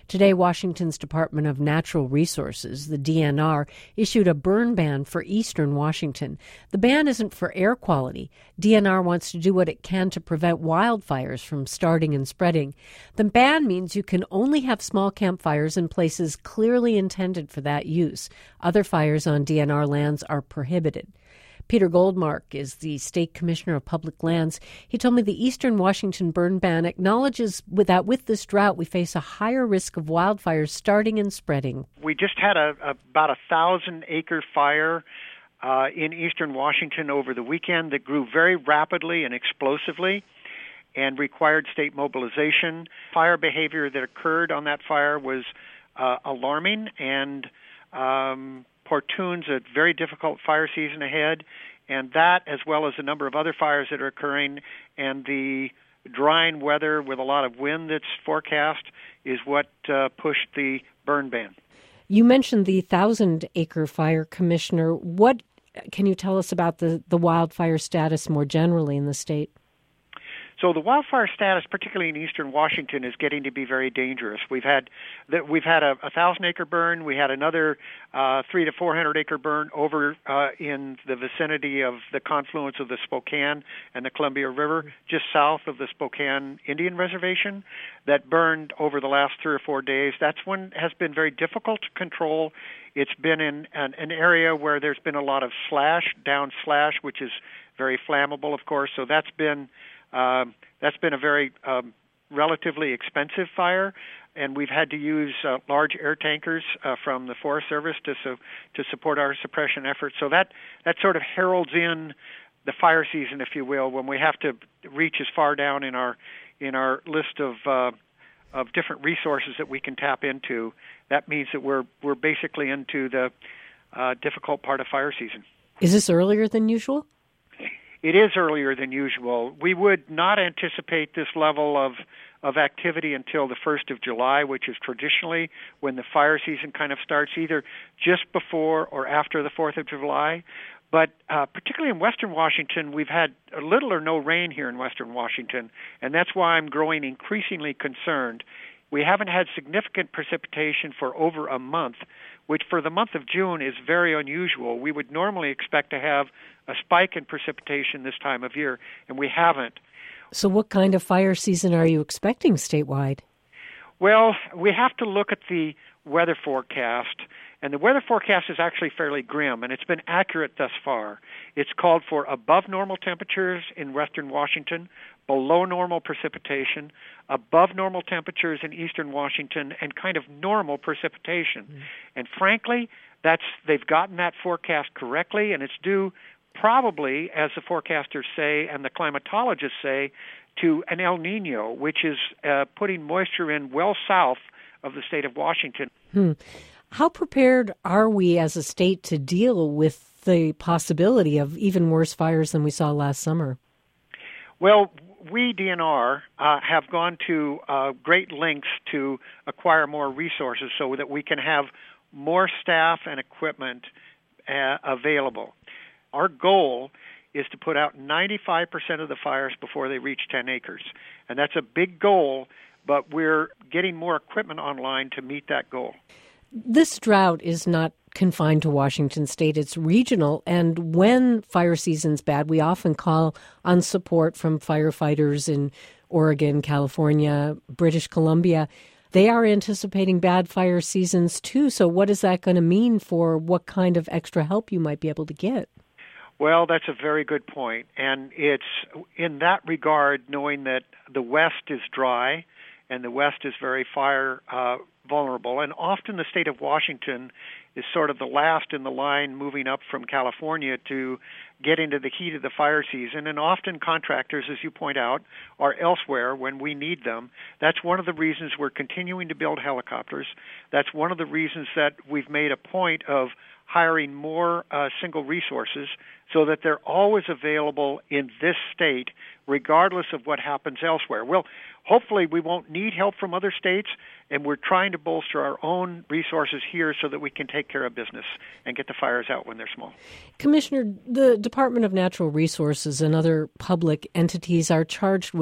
Today, Washington's Department of Natural Resources, the DNR, issued a burn ban for eastern Washington. The ban isn't for air quality. DNR wants to do what it can to prevent wildfires from starting and spreading. The ban means you can only have small campfires in places clearly intended for that use. Other fires on DNR lands are prohibited. Peter Goldmark is the State Commissioner of Public Lands. He told me the eastern Washington burn ban acknowledges that with this drought, we face a higher risk of wildfires starting and spreading. We just had about 1,000-acre fire in eastern Washington over the weekend that grew very rapidly and explosively and required state mobilization. Fire behavior that occurred on that fire was alarming and portends a very difficult fire season ahead, and that, as well as a number of other fires that are occurring, and the drying weather with a lot of wind that's forecast, is what pushed the burn ban. You mentioned the 1,000-acre fire, Commissioner. What can you tell us about the wildfire status more generally in the state? So the wildfire status, particularly in eastern Washington, is getting to be very dangerous. We've had a 1,000-acre burn. We had another 300 to 400-acre burn over in the vicinity of the confluence of the Spokane and the Columbia River, just south of the Spokane Indian Reservation, that burned over the last 3 or 4 days. That's one has been very difficult to control. It's been in an area where there's been a lot of down slash, which is very flammable, of course. So that's been a very relatively expensive fire, and we've had to use large air tankers from the Forest Service to support our suppression efforts. So that sort of heralds in the fire season, if you will, when we have to reach as far down in our list of different resources that we can tap into. That means that we're basically into the difficult part of fire season. Is this earlier than usual? It is earlier than usual. We would not anticipate this level of activity until the 1st of July, which is traditionally when the fire season kind of starts, either just before or after the 4th of July. But particularly in western Washington, we've had little or no rain here in western Washington, and that's why I'm growing increasingly concerned. We haven't had significant precipitation for over a month, which for the month of June is very unusual. We would normally expect to have a spike in precipitation this time of year, and we haven't. So what kind of fire season are you expecting statewide? Well, we have to look at the weather forecast, and the weather forecast is actually fairly grim, and it's been accurate thus far. It's called for above normal temperatures in western Washington, below normal precipitation, above normal temperatures in eastern Washington, and kind of normal precipitation. Mm-hmm. And frankly, they've gotten that forecast correctly, and it's due probably, as the forecasters say and the climatologists say, to an El Nino, which is putting moisture in well south of the state of Washington. How prepared are we as a state to deal with the possibility of even worse fires than we saw last summer? Well, we, DNR, have gone to great lengths to acquire more resources so that we can have more staff and equipment available. Our goal is to put out 95% of the fires before they reach 10 acres. And that's a big goal, but we're getting more equipment online to meet that goal. This drought is not confined to Washington state. It's regional. And when fire season's bad, we often call on support from firefighters in Oregon, California, British Columbia. They are anticipating bad fire seasons too. So what is that going to mean for what kind of extra help you might be able to get? Well, that's a very good point. And it's in that regard, knowing that the West is dry and the West is very fire vulnerable. And often the state of Washington is sort of the last in the line moving up from California to get into the heat of the fire season. And often contractors, as you point out, are elsewhere when we need them. That's one of the reasons we're continuing to build helicopters. That's one of the reasons that we've made a point of hiring more single resources so that they're always available in this state, regardless of what happens elsewhere. Well, hopefully we won't need help from other states, and we're trying to bolster our own resources here so that we can take care of business and get the fires out when they're small. Commissioner, the Department of Natural Resources and other public entities are charged with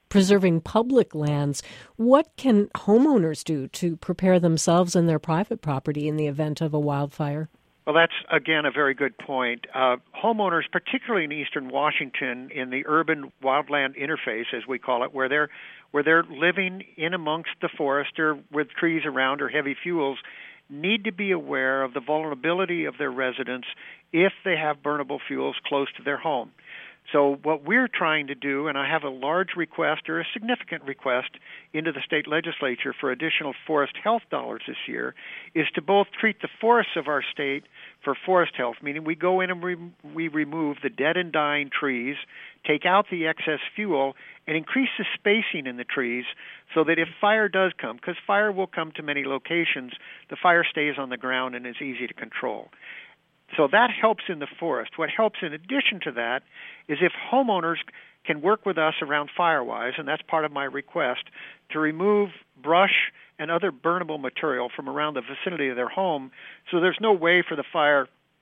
preserving public lands. What can homeowners do to prepare themselves and their private property in the event of a wildfire? Well, that's, again, a very good point. Homeowners, particularly in eastern Washington, in the urban wildland interface, as we call it, where they're living in amongst the forest or with trees around or heavy fuels, need to be aware of the vulnerability of their residents if they have burnable fuels close to their home. So what we're trying to do, and I have a large request or a significant request into the state legislature for additional forest health dollars this year, is to both treat the forests of our state for forest health, meaning we go in and we remove the dead and dying trees, take out the excess fuel, and increase the spacing in the trees so that if fire does come, because fire will come to many locations, the fire stays on the ground and is easy to control. So that helps in the forest. What helps in addition to that is if homeowners can work with us around FireWise, and that's part of my request, to remove brush and other burnable material from around the vicinity of their home so there's no way for the fire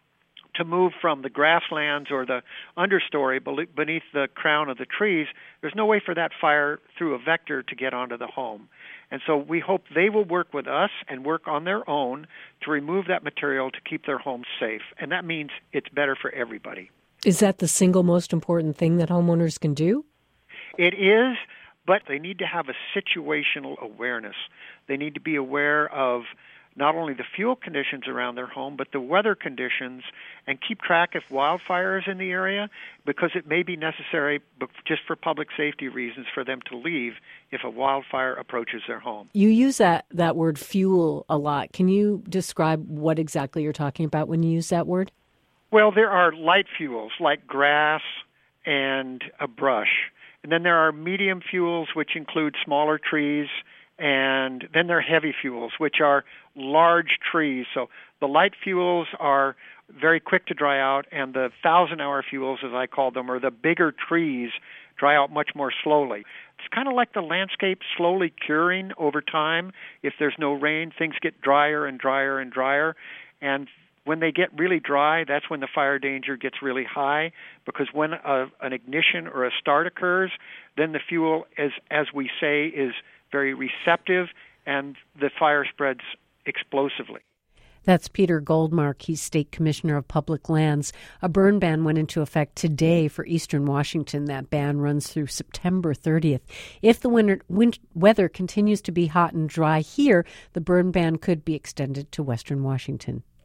to move from the grasslands or the understory beneath the crown of the trees. There's no way for that fire through a vector to get onto the home. And so we hope they will work with us and work on their own to remove that material to keep their homes safe. And that means it's better for everybody. Is that the single most important thing that homeowners can do? It is, but they need to have a situational awareness. They need to be aware of not only the fuel conditions around their home, but the weather conditions, and keep track if wildfire is in the area, because it may be necessary just for public safety reasons for them to leave if a wildfire approaches their home. You use that word fuel a lot. Can you describe what exactly you're talking about when you use that word? Well, there are light fuels like grass and a brush. And then there are medium fuels, which include smaller trees. And then there are heavy fuels, which are large trees. So the light fuels are very quick to dry out, and the 1,000-hour fuels, as I call them, or the bigger trees, dry out much more slowly. It's kind of like the landscape slowly curing over time. If there's no rain, things get drier and drier and drier. And when they get really dry, that's when the fire danger gets really high, because when an ignition or a start occurs, then the fuel, as we say, is very receptive, and the fire spreads explosively. That's Peter Goldmark. He's State Commissioner of Public Lands. A burn ban went into effect today for eastern Washington. That ban runs through September 30th. If the weather continues to be hot and dry here, the burn ban could be extended to western Washington.